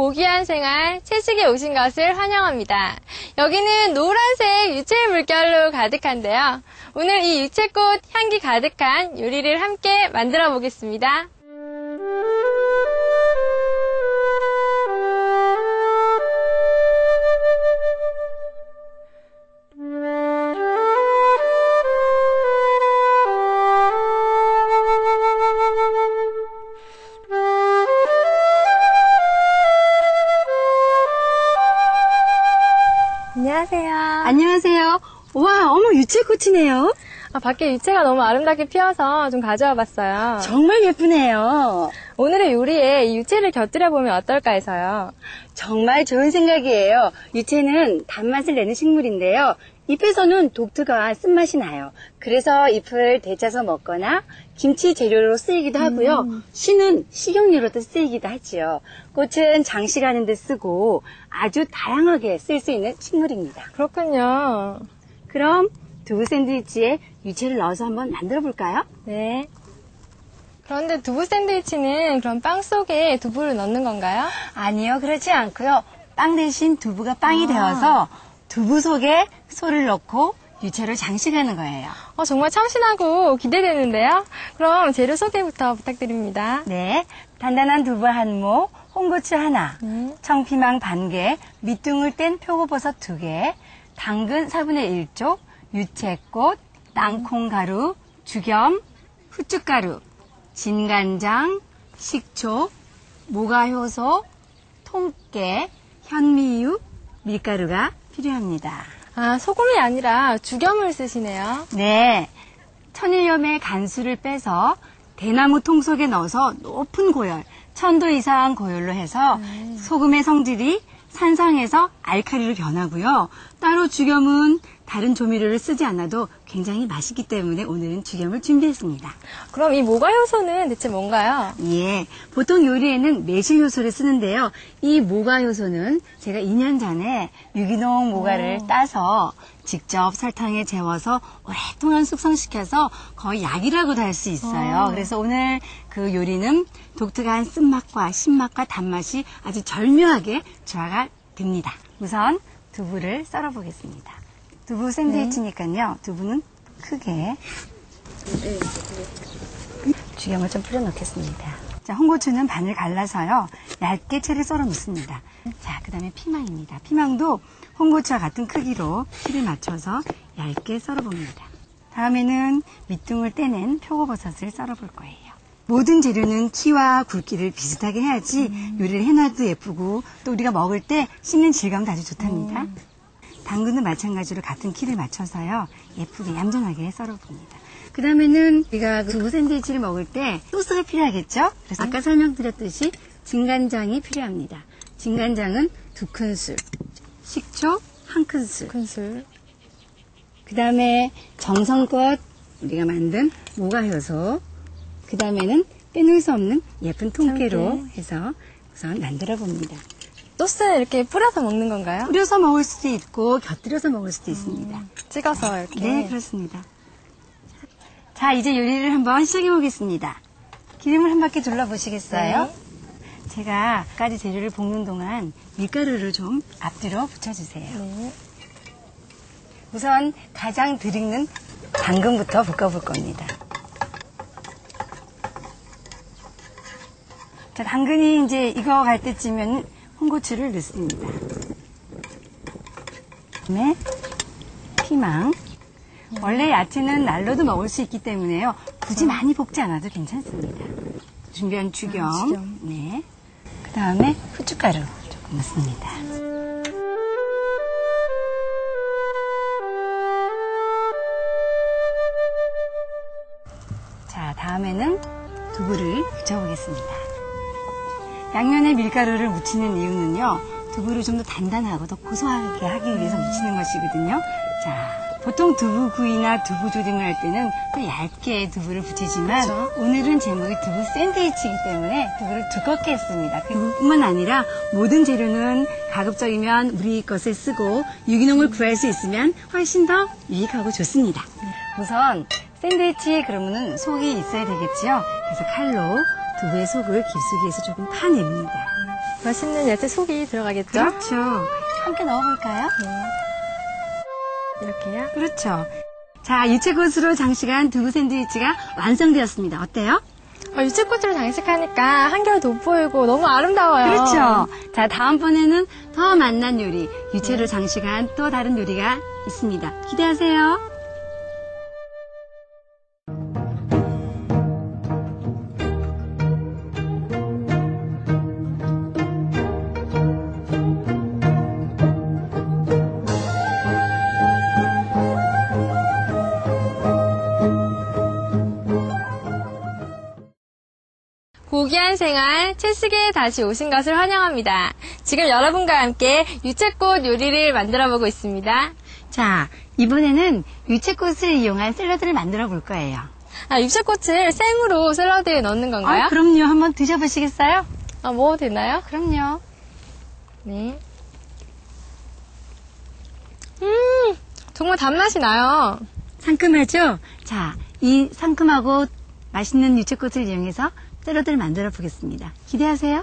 고귀한 생활 채식에 오신 것을 환영합니다. 여기는 노란색 유채 물결로 가득한데요. 오늘 이 유채꽃 향기 가득한 요리를 함께 만들어 보겠습니다. 안녕하세요. 안녕하세요. 와, 어머, 유채꽃이네요. 밖에 유채가 너무 아름답게 피어서 좀 가져와 봤어요. 정말 예쁘네요. 오늘의 요리에 이 유채를 곁들여 보면 어떨까 해서요. 정말 좋은 생각이에요. 유채는 단맛을 내는 식물인데요. 잎에서는 독특한 쓴맛이 나요. 그래서 잎을 데쳐서 먹거나 김치 재료로 쓰이기도 하고요. 씨는 식용유로도 쓰이기도 하지요. 꽃은 장식하는 데 쓰고 아주 다양하게 쓸 수 있는 식물입니다. 그렇군요. 그럼 두부 샌드위치에 유채를 넣어서 한번 만들어 볼까요? 네. 그런데 두부 샌드위치는 그럼 빵 속에 두부를 넣는 건가요? 아니요, 그렇지 않고요. 빵 대신 두부가 빵이 되어서 두부 속에 소를 넣고 유채를 장식하는 거예요. 정말 참신하고 기대되는데요. 그럼 재료 소개부터 부탁드립니다. 네, 단단한 두부 한 모, 홍고추 하나, 청피망 반 개, 밑둥을 뗀 표고버섯 2개, 당근 4분의 1쪽, 유채꽃, 땅콩가루, 죽염, 후춧가루, 진간장, 식초, 모가효소, 통깨, 현미유, 밀가루가 필요합니다. 소금이 아니라 죽염을 쓰시네요. 네, 천일염의 간수를 빼서 대나무 통 속에 넣어서 높은 고열, 1000도 이상 고열로 해서 소금의 성질이 산성해서 알칼리로 변하고요. 따로 죽염은 다른 조미료를 쓰지 않아도 굉장히 맛있기 때문에 오늘은 죽염을 준비했습니다. 그럼 이 모가효소는 대체 뭔가요? 예, 보통 요리에는 매실효소를 쓰는데요. 이 모가효소는 제가 2년 전에 유기농 모가를 따서 직접 설탕에 재워서 오랫동안 숙성시켜서 거의 약이라고도 할 수 있어요. 그래서 오늘 그 요리는 독특한 쓴맛과 신맛과 단맛이 아주 절묘하게 조화가 됩니다. 우선 두부를 썰어 보겠습니다. 두부 샌드위치니까요. 두부는 크게 죽염을 좀 뿌려 넣겠습니다. 자, 홍고추는 반을 갈라서요. 얇게 채를 썰어 놓습니다. 자, 그 다음에 피망입니다. 피망도 홍고추와 같은 크기로 키를 맞춰서 얇게 썰어 봅니다. 다음에는 밑둥을 떼낸 표고버섯을 썰어 볼 거예요. 모든 재료는 키와 굵기를 비슷하게 해야지 요리를 해놔도 예쁘고 또 우리가 먹을 때 씹는 질감도 아주 좋답니다. 당근도 마찬가지로 같은 키를 맞춰서요. 예쁘게 얌전하게 썰어봅니다. 그 다음에는 우리가 두부 샌드위치를 먹을 때 소스가 필요하겠죠? 그래서 아까 설명드렸듯이 진간장이 필요합니다. 진간장은 2큰술, 식초 1큰술, 그 다음에 정성껏 우리가 만든 모가효소, 그 다음에는 빼놓을 수 없는 예쁜 통깨로 해서 우선 만들어 봅니다. 소스는 이렇게 뿌려서 먹는 건가요? 뿌려서 먹을 수도 있고 곁들여서 먹을 수도 있습니다. 찍어서 이렇게. 네, 그렇습니다. 자, 이제 요리를 한번 시작해 보겠습니다. 기름을 한 바퀴 둘러보시겠어요? 네. 제가 가지 재료를 볶는 동안 밀가루를 좀 앞뒤로 붙여주세요. 네. 우선 가장 덜 익는 당근부터 볶아볼 겁니다. 자, 당근이 이제 익어갈 때쯤에는 홍고추를 넣습니다. 그다음에 피망. 원래 야채는 날로도 먹을 수 있기 때문에요. 굳이 많이 볶지 않아도 괜찮습니다. 준비한 죽염. 네. 그 다음에 후춧가루 조금 넣습니다. 자, 다음에는 두부를 붙여보겠습니다. 양면에 밀가루를 묻히는 이유는요, 두부를 좀 더 단단하고 더 고소하게 하기 위해서 묻히는 것이거든요. 자, 보통 두부구이나 두부조림을 할 때는 또 얇게 두부를 붙이지만 오늘은 제목이 두부 샌드위치이기 때문에 두부를 두껍게 했습니다. 그뿐만 아니라 모든 재료는 가급적이면 우리 것을 쓰고 유기농을 구할 수 있으면 훨씬 더 유익하고 좋습니다. 우선 샌드위치 그러면은 속이 있어야 되겠지요. 그래서 칼로 두부의 속을 깊숙이에서 조금 파냅니다. 맛있는 야채 속이 들어가겠죠? 그렇죠. 함께 넣어볼까요? 이렇게요? 그렇죠. 자, 유채꽃으로 장식한 두부 샌드위치가 완성되었습니다. 어때요? 유채꽃으로 장식하니까 한결 돋보이고 너무 아름다워요. 그렇죠. 자, 다음번에는 더 맛난 요리, 유채로 장식한 또 다른 요리가 있습니다. 기대하세요. 고귀한 생활 채식에 다시 오신 것을 환영합니다. 지금 여러분과 함께 유채꽃 요리를 만들어 보고 있습니다. 자, 이번에는 유채꽃을 이용한 샐러드를 만들어 볼 거예요. 유채꽃을 생으로 샐러드에 넣는 건가요? 그럼요. 한번 드셔보시겠어요? 먹어도 되나요? 그럼요. 네. 정말 단맛이 나요. 상큼하죠? 자, 이 상큼하고 맛있는 유채꽃을 이용해서 샐러드를 만들어 보겠습니다. 기대하세요.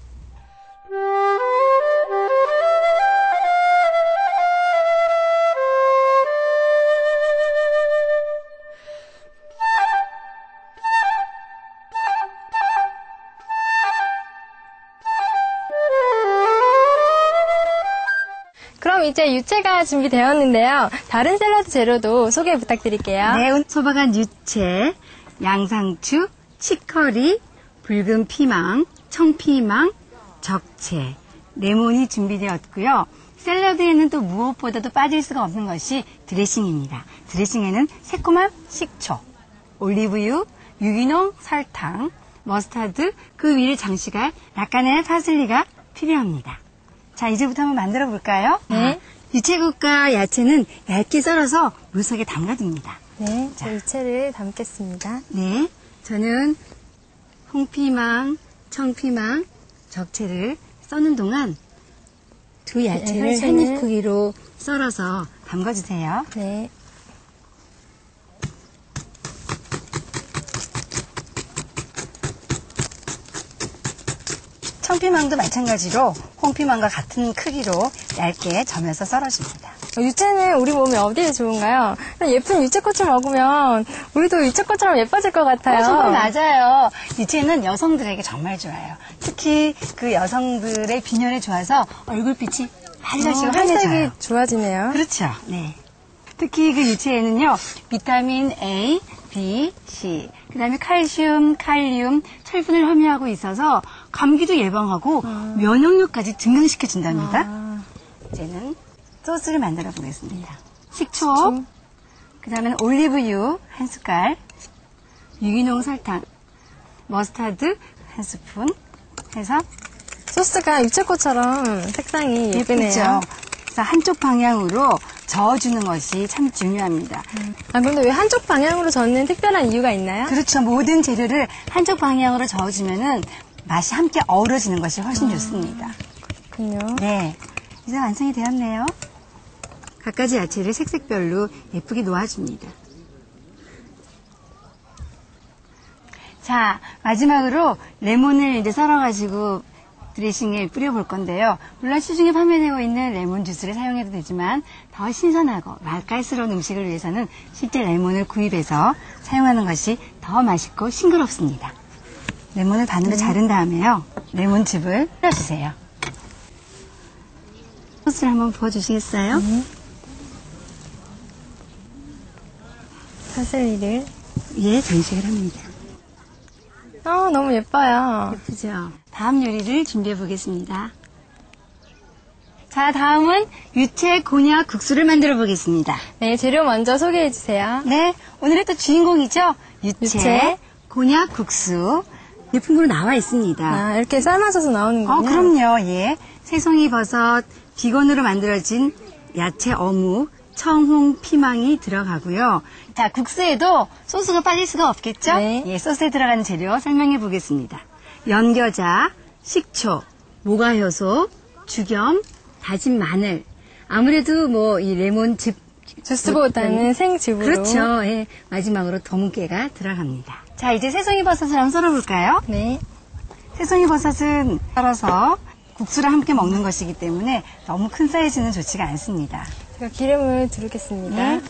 그럼 이제 유채가 준비되었는데요. 다른 샐러드 재료도 소개 부탁드릴게요. 네, 소박한 유채, 양상추, 치커리, 붉은 피망, 청피망, 적채, 레몬이 준비되었고요. 샐러드에는 또 무엇보다도 빠질 수가 없는 것이 드레싱입니다. 드레싱에는 새콤한 식초, 올리브유, 유기농 설탕, 머스타드, 그 위를 장식할 약간의 파슬리가 필요합니다. 자, 이제부터 한번 만들어 볼까요? 네. 유채꽃과 야채는 얇게 썰어서 물 속에 담가둡니다. 네, 자, 유채를 담겠습니다. 네, 저는 홍피망, 청피망, 적채를 써는 동안 두 야채를 야채는- 한입 크기로 썰어서 담가주세요. 네. 청피망도 마찬가지로 홍피망과 같은 크기로 얇게 점여서 썰어줍니다. 유채는 우리 몸에 어디에 좋은가요? 예쁜 유채꽃을 먹으면 우리도 유채꽃처럼 예뻐질 것 같아요. 정말 맞아요. 유채는 여성들에게 정말 좋아요. 특히 그 여성들의 비녀에 좋아서 얼굴빛이 밝아지고 환해져요. 혈색이 좋아지네요. 그렇죠. 네. 특히 그 유채에는요, 비타민 A, B, C, 그 다음에 칼슘, 칼륨, 철분을 함유하고 있어서 감기도 예방하고 면역력까지 증강시켜준답니다. 이제는 소스를 만들어 보겠습니다. 식초, 그 다음에는 올리브유 한 숟갈, 유기농 설탕, 머스타드 한 스푼 해서 소스가 유채꽃처럼 색상이 예쁘네요. 예쁘죠. 그래서 한쪽 방향으로 저어주는 것이 참 중요합니다. 근데 왜 한쪽 방향으로 저는 특별한 이유가 있나요? 그렇죠. 모든 재료를 한쪽 방향으로 저어주면은 맛이 함께 어우러지는 것이 훨씬 좋습니다. 그렇군요. 네. 이제 완성이 되었네요. 갖가지 야채를 색색별로 예쁘게 놓아줍니다. 자, 마지막으로 레몬을 이제 썰어가지고 드레싱에 뿌려볼 건데요. 물론 시중에 판매되고 있는 레몬 주스를 사용해도 되지만 더 신선하고 맛깔스러운 음식을 위해서는 실제 레몬을 구입해서 사용하는 것이 더 맛있고 싱그럽습니다. 레몬을 반으로 자른 다음에요. 레몬즙을 뿌려주세요. 소스를 한번 부어주시겠어요? 파슬리를. 위에 장식을 합니다. 너무 예뻐요. 예쁘죠? 다음 요리를 준비해 보겠습니다. 자, 다음은 유채 곤약 국수를 만들어 보겠습니다. 네, 재료 먼저 소개해 주세요. 네, 오늘의 또 주인공이죠? 유채 유채. 곤약 국수. 제품으로 나와 있습니다. 이렇게 삶아져서 나오는군요. 그럼요. 예. 새송이 버섯, 비건으로 만들어진 야채 어묵, 청홍, 피망이 들어가고요. 자, 국수에도 소스가 빠질 수가 없겠죠? 네. 예, 소스에 들어가는 재료 설명해 보겠습니다. 연겨자, 식초, 모과효소, 죽염, 다진 마늘. 아무래도 뭐 이 레몬즙 주스보다는 생즙으로. 그렇죠. 예. 마지막으로 도무깨가 들어갑니다. 자, 이제 새송이 버섯을 한번 썰어볼까요? 네. 새송이 버섯은 썰어서 국수랑 함께 먹는 것이기 때문에 너무 큰 사이즈는 좋지가 않습니다. 제가 기름을 두르겠습니다. 네.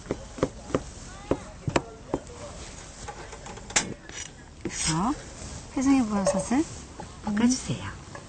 그래서 새송이 버섯을 볶아주세요.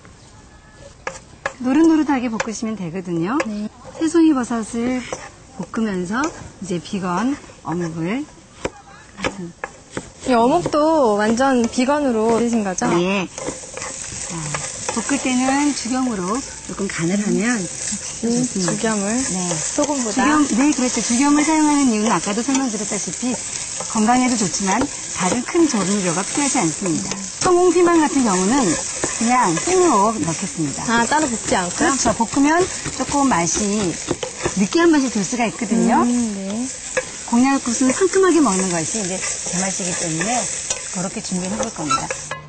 노릇노릇하게 볶으시면 되거든요. 네. 새송이 버섯을 볶으면서 이제 비건 어묵을 같은 이 어묵도 완전 비건으로 드신 거죠? 네. 자, 볶을 때는 죽염으로 조금 간을 하면 좋습니다. 죽염을 네. 소금보다. 네, 그렇죠. 죽염을 사용하는 이유는 아까도 설명드렸다시피 건강에도 좋지만 다른 큰 조미료가 필요하지 않습니다. 청홍 피망 같은 경우는 그냥 생으로 넣겠습니다. 아, 따로 볶지 않고요? 그렇죠. 볶으면 조금 맛이 느끼한 맛이 들 수가 있거든요. 네. 곤약국수는 상큼하게 먹는 것이 이제 제 맛이기 때문에 그렇게 준비를 해볼 겁니다.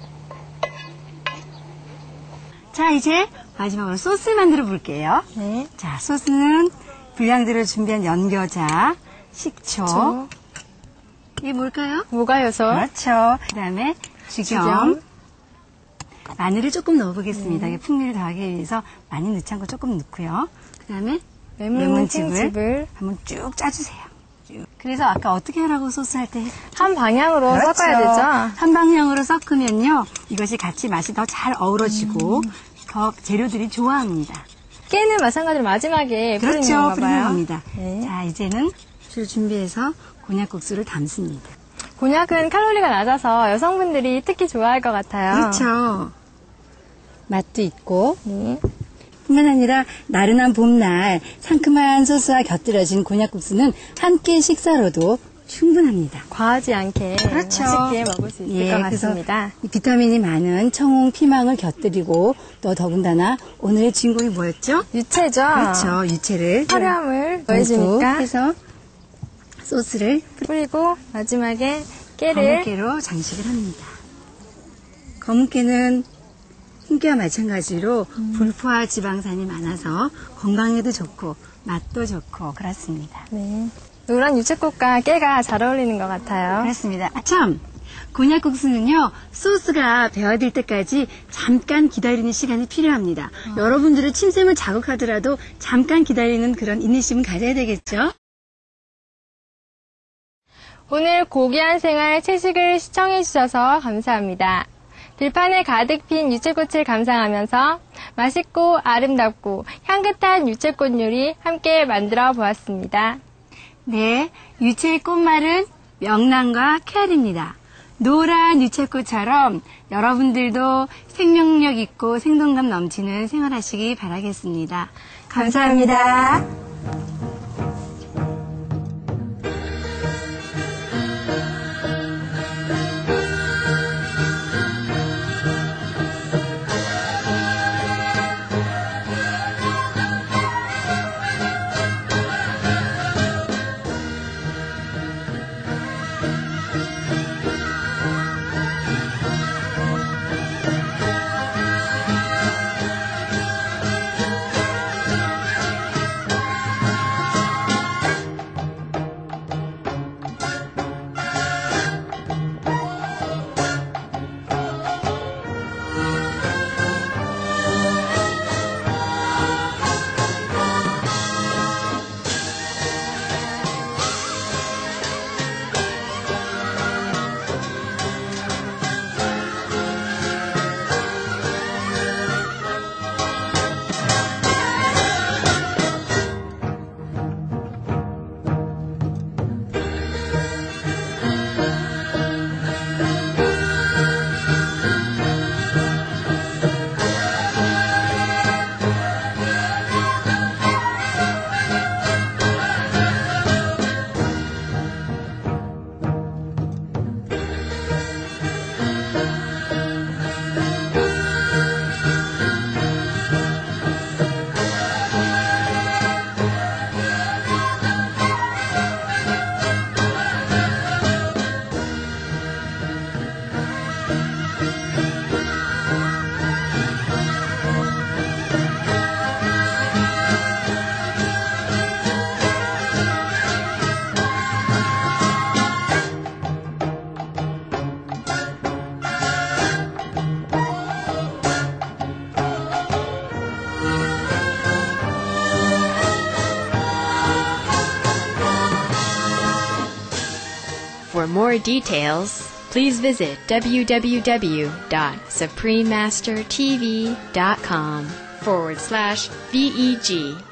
자, 이제 마지막으로 소스 만들어 볼게요. 네. 자, 소스는 분량대로 준비한 연겨자, 식초. 저, 이게 뭘까요? 뭐가요서? 그렇죠. 그 다음에 죽염. 죽염. 마늘을 조금 넣어보겠습니다. 이게 풍미를 더하기 위해서 많이 넣지 않고 조금 넣고요. 그 다음에 레몬즙을 한번 쭉 짜주세요. 쭉. 그래서 아까 어떻게 하라고 소스 할 때? 한 방향으로 그렇죠. 섞어야 되죠? 한 방향으로 섞으면요. 이것이 같이 맛이 더 잘 어우러지고 더 재료들이 좋아합니다. 깨는 마찬가지로 마지막에 뿌리는 그렇죠. 건가 뿌리는 봐요. 겁니다. 네. 자, 이제는 술 준비해서 곤약국수를 담습니다. 곤약은 칼로리가 낮아서 여성분들이 특히 좋아할 것 같아요. 그렇죠. 맛도 있고 네. 뿐만 아니라 나른한 봄날 상큼한 소스와 곁들여진 곤약국수는 한 끼 식사로도 충분합니다. 과하지 않게 그렇죠. 맛있게 먹을 수 있을 것 같습니다. 이 비타민이 많은 청홍 피망을 곁들이고 또 더군다나 오늘의 주인공이 뭐였죠? 유채죠? 그렇죠. 유채를 화려함을 더해주니까 해서 소스를 뿌리고 마지막에 깨를 검은깨로 장식을 합니다. 검은깨는 흰깨와 마찬가지로 불포화 지방산이 많아서 건강에도 좋고 맛도 좋고 그렇습니다. 네. 노란 유채꽃과 깨가 잘 어울리는 것 같아요. 그렇습니다. 아, 참! 곤약국수는요, 소스가 배어들 때까지 잠깐 기다리는 시간이 필요합니다. 여러분들의 침샘을 자극하더라도 잠깐 기다리는 그런 인내심은 가져야 되겠죠? 오늘 고귀한 생활 채식을 시청해주셔서 감사합니다. 들판에 가득 핀 유채꽃을 감상하면서 맛있고 아름답고 향긋한 유채꽃 요리 함께 만들어 보았습니다. 네, 유채의 꽃말은 명랑과 쾌활입니다. 노란 유채꽃처럼 여러분들도 생명력 있고 생동감 넘치는 생활하시기 바라겠습니다. 감사합니다. more details, please visit www.suprememastertv.com/VEG.